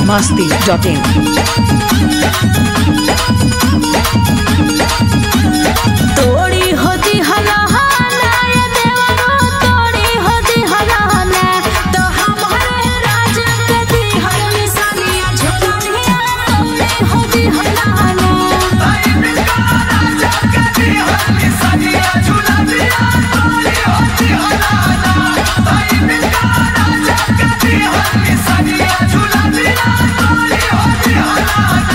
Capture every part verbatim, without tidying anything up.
masti dot in. तोड़ी होती हलहाना ये देवरो तोड़ी होती हलहाना तो हमारे राजा के दी हर निशानियां झुकानियां तोड़ी होती हलहाना भाई बिका राजा के दी हर निशानियां झुलानियां तोड़ी होती हलहाना भाई बिका राजा के दी हर निशानियां झुलानियां तोड़ी होती हलहाना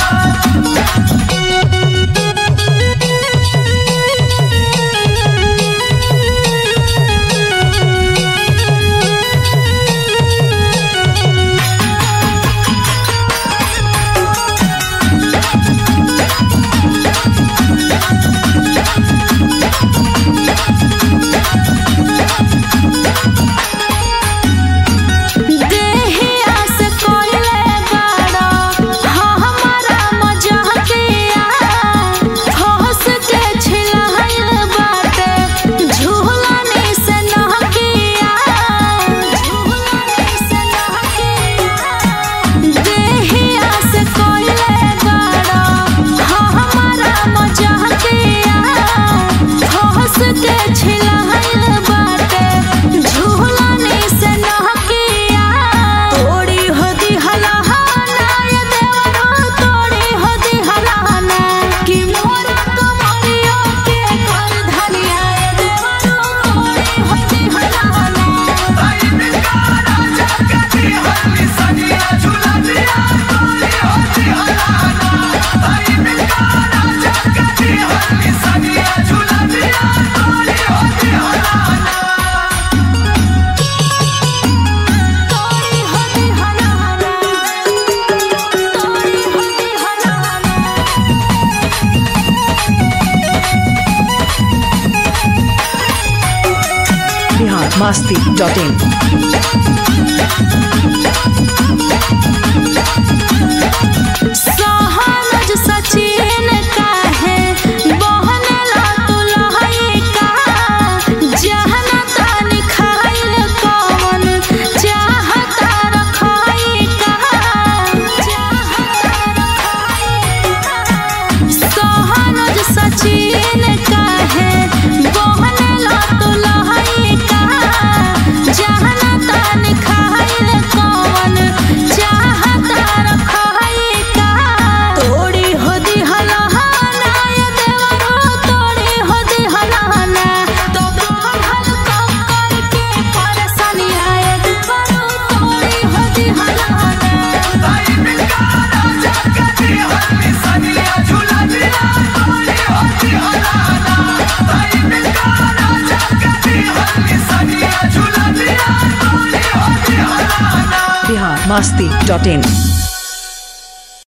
masti dot in. सहनज सचिन का है बहने ला तू लहई का जहना तानी खाइल कौन चाहता रखाई का चाहता रखाई का सहनज सचिन का है बहने ला तू लहई का जहना तानी खाइल कौन चाहता रखाई का तोड़ी होदी हलहाना ये देवरो तोड़ी होदी हलहाना तो हल कम करके परेशानियां ये देवरो तोड़ी होदी हलहाना भाई बिका राजा के दी हर निशानियां झुलानियां तोड़ी होदी हलहाना भाई बिका राजा के दी हर निशानियां झुलानियां तोड़ी होदी हलहाना Bihar masti dot in.